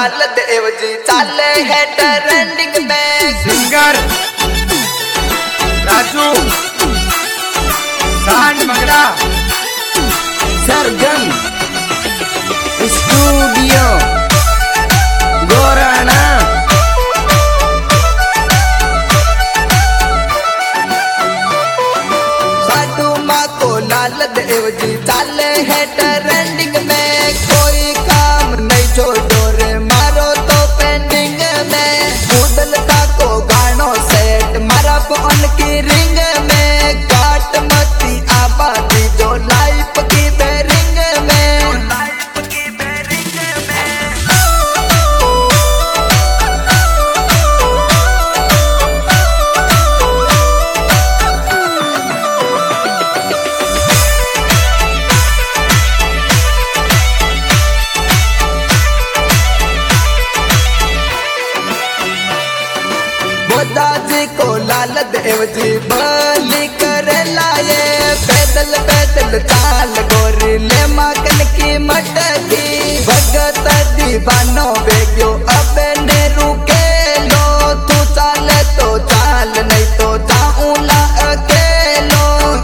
लाल देव जी चाले है ट्रेंडिंग में। सिंगर राजू सांड मगड़ा सरगम स्टूडियो गोराना। साधु माँ को लाल देव जी चाले है ट्रेंडिंग में। कोई काम नहीं छोड़ो रे मारो तो पेंडिंग में। उदल का को गानो सेट मारा फोन की रिंग में। काट मती आबादी जो लाइफ की बेरिंग में। दादी को लाल देव जी बलि कर लाए। पैदल पैदल चाल गोरी ले मगन की मटकी। भगत दीवानो बेग्यो अब ने रुके लो। तू चाले तो चाल नहीं तो जाऊं ला अकेलो।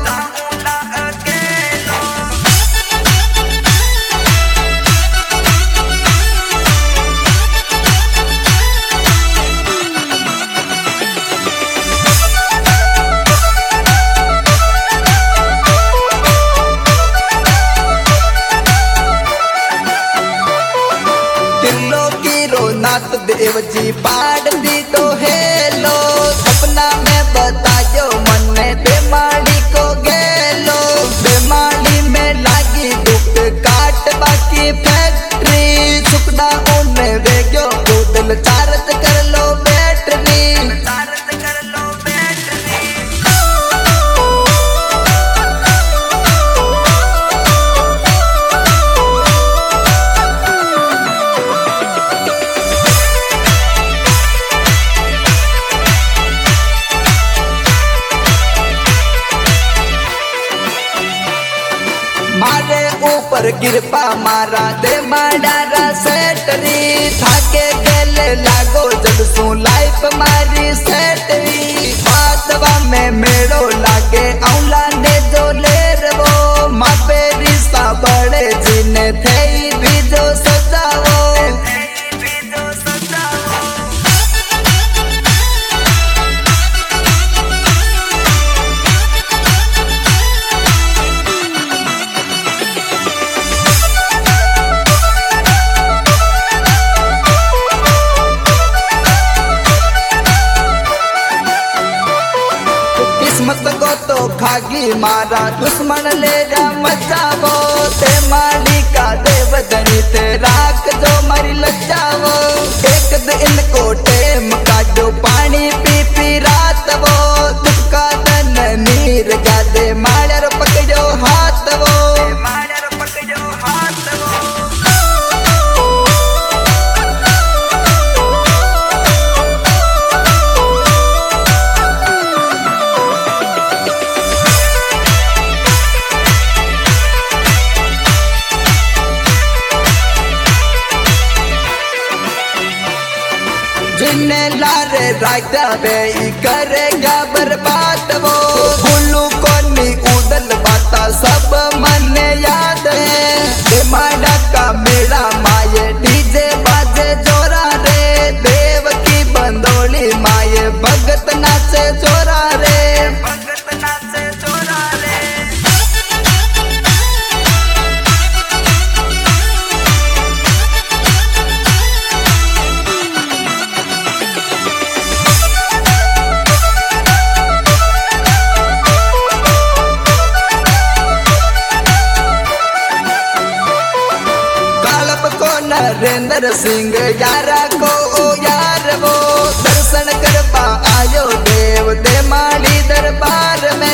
नाथ देव जी पाड़ दी तो हेलो। सपना में बतायो मन बेमाड़ी को गेलो। बेमाड़ी में लागी दुख काट बाकी फैक्ट्री। सुखदा उन्हें वेग्यो उदल चार्ज कर लो बैटरी। मारे ऊपर कृपा मारा दे माडारा सेटरी। थाके गेले लागो जब सू लाइफ मारी सेटरी। बातवा में मेड़ो लागे औला ने जो ले रवो। मापे रिसा बड़े जिने थे भी जो सजावो। किस्मत को तो खागी मारा दुश्मन ले जा मचावो। ते माली का देव धनी ते राख जो मारी लचावो। एक दिन को टेम का जो पानी पी पी रात वो। दुख का तन नीर गादे माड़र पकड़ो हाथ वो। जिन्ने लारे राजा बे करेगा बर्बाद वो। गुल्लू कोनी उदल बाता सब मन याद है। माडा का मेरा माये डीजे बाजे जोरा रे। देव की बंदोली माये भगत नाचे जोरा रे। नरेंद्र सिंह यारा को यार वो। दर्शन करवा आयो देव दे माली दरबार में।